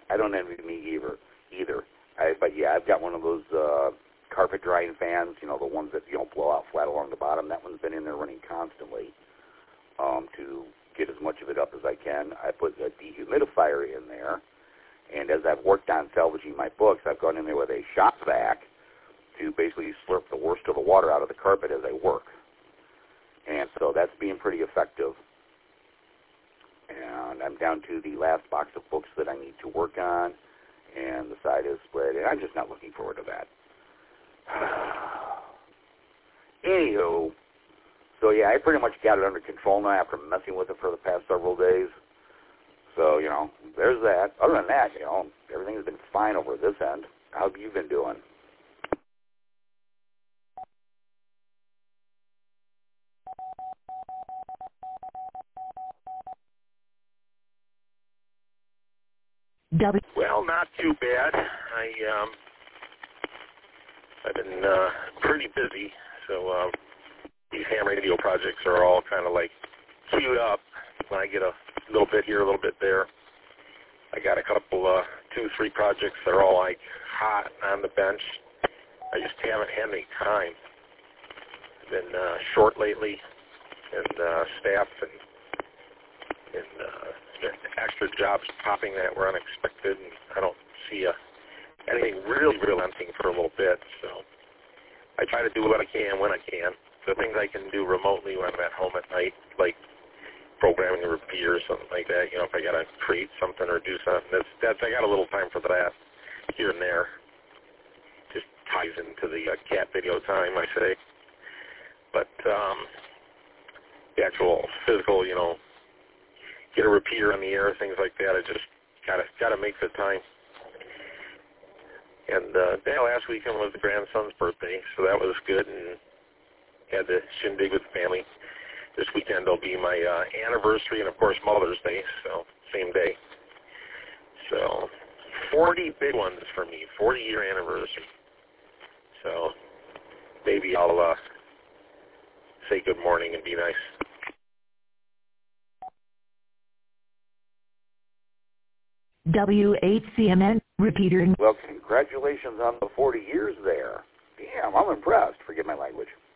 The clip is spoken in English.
I don't envy me either. But yeah, I've got one of those carpet drying fans, the ones that blow out flat along the bottom. That one's been in there running constantly to get as much of it up as I can. I put a dehumidifier in there, and as I've worked on salvaging my books, I've gone in there with a shop vac to basically slurp the worst of the water out of the carpet as I work. And so that's being pretty effective. And I'm down to the last box of books that I need to work on, and the side is split, and I'm just not looking forward to that. Anywho, so yeah, I pretty much got it under control now after messing with it for the past several days. So, there's that. Other than that, everything's been fine over this end. How have you been doing? Well, not too bad. I've been pretty busy, so these ham radio projects are all kind of like queued up. When I get a little bit here, a little bit there, I got a couple, 2-3 projects that are all like hot on the bench. I just haven't had any time. I've been short lately, and staff and extra jobs popping that were unexpected, and I don't see anything really tempting for a little bit. So I try to do what I can when I can. The things I can do remotely when I'm at home at night, like programming a repeater or something like that. If I got to create something or do something, that's I got a little time for that here and there. Just ties into the cat video time, I say. But the actual physical, get a repeater on the air, things like that, I just gotta make the time. And last weekend was the grandson's birthday, so that was good, and had the shindig with the family. This weekend will be my anniversary and, of course, Mother's Day, so same day. So 40 big ones for me, 40-year anniversary. So maybe I'll say good morning and be nice. W8CMN repeater. Well, congratulations on the 40 years there. Damn, I'm impressed. Forgive my language.